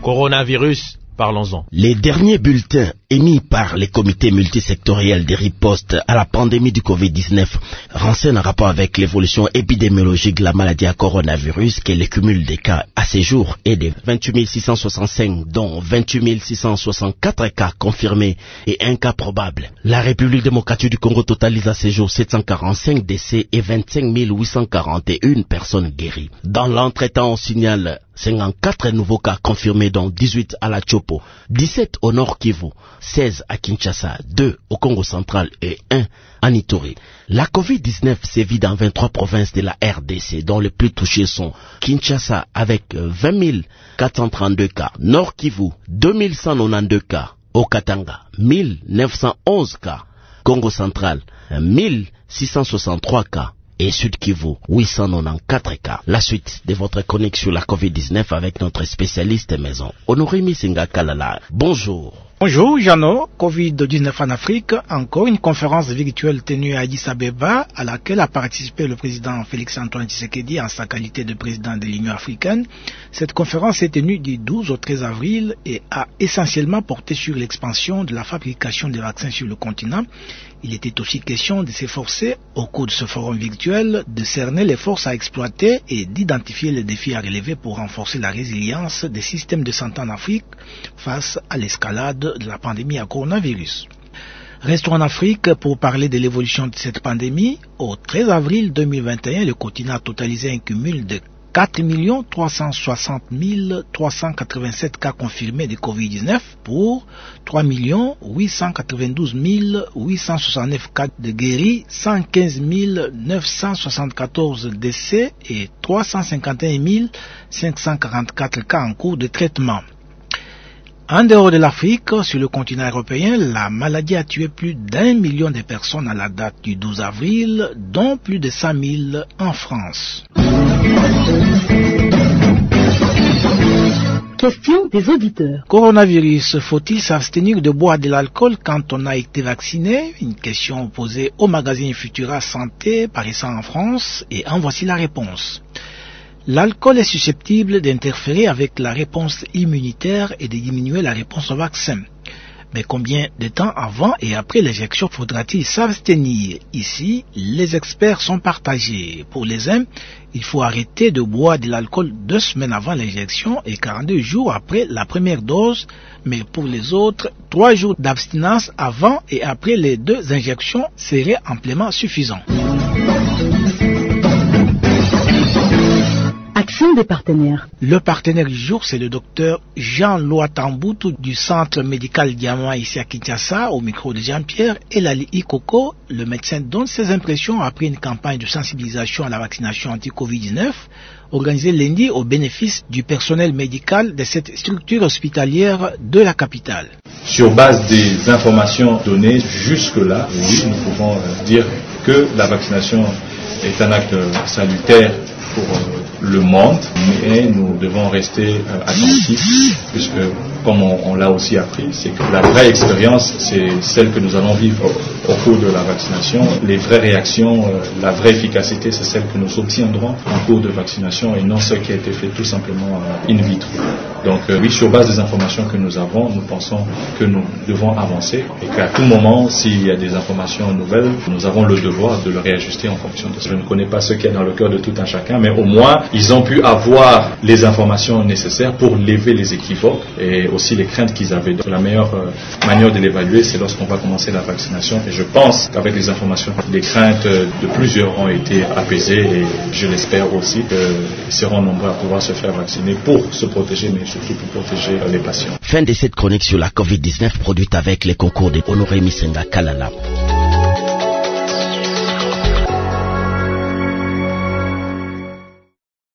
Coronavirus, parlons-en. Les derniers bulletins émis par les comités multisectoriels de riposte à la pandémie du Covid-19 renseignent en rapport avec l'évolution épidémiologique de la maladie à coronavirus, que le cumul des cas à ce jour est de 28 665, dont 28 664 cas confirmés et un cas probable. La République démocratique du Congo totalise à ce jour 745 décès et 25 841 personnes guéries. Dans l'entretemps, on signale 54 nouveaux cas confirmés, dont 18 à la Tchopo, 17 au Nord Kivu, 16 à Kinshasa, 2 au Congo central et 1 en Ituri. La Covid-19 sévit dans 23 provinces de la RDC, dont les plus touchées sont Kinshasa avec 20 432 cas, Nord Kivu 2192 cas, au Katanga 1911 cas, Congo central 1663 cas, et Sud Kivu, 894 cas. La suite de votre chronique sur la Covid-19 avec notre spécialiste maison, Honoré Misinga Kalala. Bonjour. Bonjour Jeannot. Covid-19 en Afrique, encore une conférence virtuelle tenue à Addis Abeba à laquelle a participé le président Félix-Antoine Tshisekedi en sa qualité de président de l'Union africaine. Cette conférence est tenue du 12 au 13 avril et a essentiellement porté sur l'expansion de la fabrication des vaccins sur le continent. Il était aussi question de s'efforcer, au cours de ce forum virtuel, de cerner les forces à exploiter et d'identifier les défis à relever pour renforcer la résilience des systèmes de santé en Afrique face à l'escalade de la pandémie à coronavirus. Restons en Afrique pour parler de l'évolution de cette pandémie. Au 13 avril 2021, le continent a totalisé un cumul de 4 360 387 cas confirmés de Covid-19 pour 3 892 869 cas de guéris, 115 974 décès et 351 544 cas en cours de traitement. En dehors de l'Afrique, sur le continent européen, la maladie a tué plus d'1 million de personnes à la date du 12 avril, dont plus de 100 000 en France. Question des auditeurs. Coronavirus, faut-il s'abstenir de boire de l'alcool quand on a été vacciné? Une question posée au magazine Futura Santé paraissant en France, et en voici la réponse. L'alcool est susceptible d'interférer avec la réponse immunitaire et de diminuer la réponse au vaccin. Mais combien de temps avant et après l'injection faudra-t-il s'abstenir? Ici, les experts sont partagés. Pour les uns, il faut arrêter de boire de l'alcool 2 semaines avant l'injection et 42 jours après la première dose. Mais pour les autres, 3 jours d'abstinence avant et après les 2 injections seraient amplement suffisants. Action des partenaires. Le partenaire du jour, c'est le docteur Jean-Louis Tamboutou du centre médical Diamant ici à Kinshasa, au micro de Jean-Pierre, et Lali Ikoko. Le médecin donne ses impressions après une campagne de sensibilisation à la vaccination anti-Covid-19 organisée lundi au bénéfice du personnel médical de cette structure hospitalière de la capitale. Sur base des informations données jusque-là, oui, nous pouvons dire que la vaccination est un acte salutaire pour le monde, mais nous devons rester attentifs, puisque comme on l'a aussi appris, c'est que la vraie expérience, c'est celle que nous allons vivre au cours de la vaccination. Les vraies réactions, la vraie efficacité, c'est celle que nous obtiendrons en cours de vaccination et non ce qui a été fait tout simplement in vitro. Donc oui, sur base des informations que nous avons, nous pensons que nous devons avancer et qu'à tout moment, s'il y a des informations nouvelles, nous avons le devoir de le réajuster en fonction de ça. Je ne connais pas ce qu'il y a dans le cœur de tout un chacun, mais au moins, ils ont pu avoir les informations nécessaires pour lever les équivoques et aussi les craintes qu'ils avaient. Donc, la meilleure manière de l'évaluer, c'est lorsqu'on va commencer la vaccination. Et je pense qu'avec les informations, les craintes de plusieurs ont été apaisées et je l'espère aussi qu'ils seront nombreux à pouvoir se faire vacciner pour se protéger, mais surtout pour protéger les patients. Fin de cette chronique sur la Covid-19 produite avec les concours de Honoré Misenga Kalala.